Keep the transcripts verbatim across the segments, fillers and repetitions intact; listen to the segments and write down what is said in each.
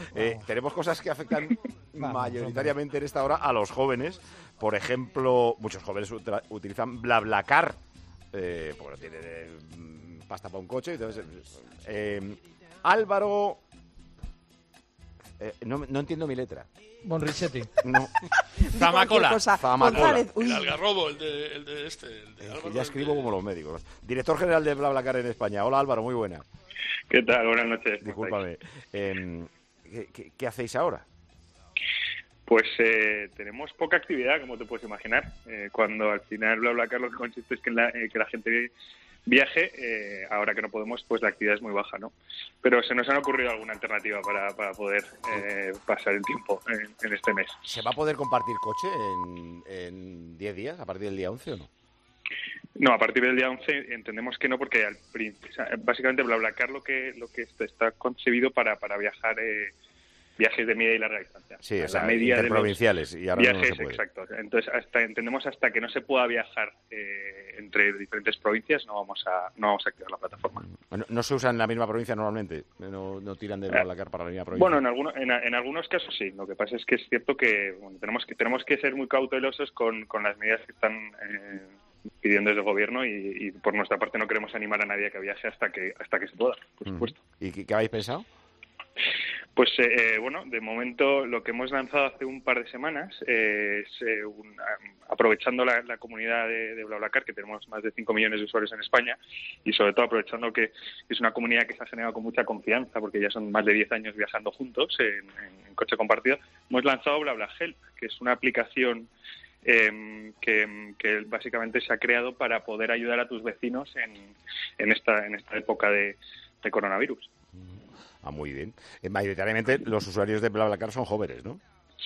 Eh, tenemos cosas que afectan Vamos, mayoritariamente en esta hora a los jóvenes. Por ejemplo, muchos jóvenes utra- utilizan BlaBlaCar, eh, porque no tienen eh, pasta para un coche. Entonces, eh, Álvaro... Eh, no, no entiendo mi letra. Bonrichetti. No. Zamacola. Zamacola. González, uy. El algarrobo, el de, el de este. El de Eh, Álvaro, que ya el escribo de- como los médicos. Director general de BlaBlaCar en España. Hola Álvaro, muy buena. ¿Qué tal? Buenas noches. Discúlpame. Eh, ¿qué, qué, qué hacéis ahora? Pues eh, tenemos poca actividad, como te puedes imaginar. Eh, cuando al final BlaBlaCar lo que consiste es que la, eh, que la gente viaje, eh, ahora que no podemos, pues la actividad es muy baja, ¿no? Pero se nos ha ocurrido alguna alternativa para, para poder eh, pasar el tiempo en, en este mes. ¿Se va a poder compartir coche en, en diez días, a partir del día once o no? No, a partir del día once entendemos que no, porque al prin- o sea, básicamente BlaBlaCar lo que lo que está, está concebido para, para viajar eh, viajes de media y larga distancia. Sí, o La sea, media de los interprovinciales. Y ahora mismo no viajes, se puede. exacto. Entonces, hasta entendemos hasta que no se pueda viajar eh, entre diferentes provincias, no vamos a no vamos a activar la plataforma. No, no se usa en la misma provincia normalmente. No, no tiran de BlaBlaCar para la misma provincia. Bueno, en, alguno- en, en algunos casos sí. Lo que pasa es que es cierto que bueno, tenemos que tenemos que ser muy cautelosos con, con las medidas que están eh, pidiendo desde el gobierno y, y por nuestra parte no queremos animar a nadie a que viaje hasta que hasta que se pueda, por supuesto. ¿Y qué, qué habéis pensado? Pues eh, bueno, de momento lo que hemos lanzado hace un par de semanas eh, es eh, un, um, aprovechando la, la comunidad de, de BlaBlaCar, que tenemos más de cinco millones de usuarios en España, y sobre todo aprovechando que es una comunidad que se ha generado con mucha confianza, porque ya son más de diez años viajando juntos en, en, en coche compartido. Hemos lanzado BlaBlaHelp, que es una aplicación eh, que, que básicamente se ha creado para poder ayudar a tus vecinos en, en esta en esta época de, de coronavirus. Ah, muy bien. Eh, mayoritariamente los usuarios de BlaBlaCar son jóvenes, ¿no?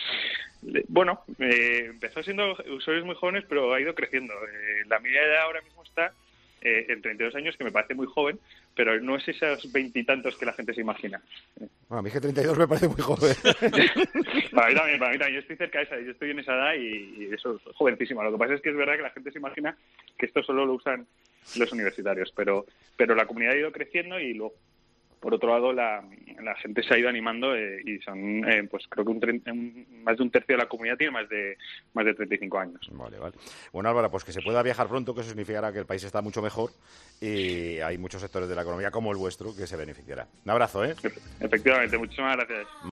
Le- Bueno, eh, empezó siendo usuarios muy jóvenes, pero ha ido creciendo. Eh, la media de edad ahora mismo está eh, en treinta y dos años, que me parece muy joven, pero no es esos veintitantos que la gente se imagina. Bueno, a mí es que treinta y dos me parece muy joven. Para mí también, para mí también. Yo estoy cerca de esa, yo estoy en esa edad y, y eso es jovencísima. Lo que pasa es que es verdad que la gente se imagina que esto solo lo usan los universitarios, pero, pero la comunidad ha ido creciendo y luego, por otro lado, la, la gente se ha ido animando eh, y son, eh, pues creo que un, tre- un- más de un tercio de la comunidad tiene más de más de treinta y cinco años. Vale, vale. Bueno, Álvaro, pues que se pueda viajar pronto, que eso significará que el país está mucho mejor y hay muchos sectores de la economía como el vuestro que se beneficiará. Un abrazo, ¿eh? Efectivamente, muchísimas gracias.